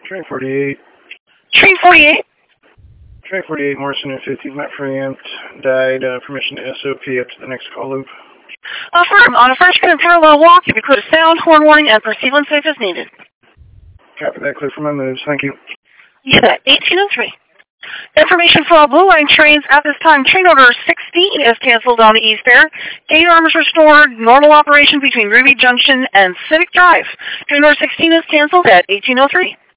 Train 48. Train 48. Train 48, Morrison and 50, not preempt. Died. Permission to SOP up to the next call loop. Affirm. On a French and parallel walk, you include a sound, horn warning, and proceed when safe as needed. Copy that. Clear for my moves. Thank you. You bet. 1803. Information for all Blue Line trains at this time. Train order 16 is canceled on the East Air. Gate arms restored. Normal operation between Ruby Junction and Civic Drive. Train order 16 is canceled at 1803.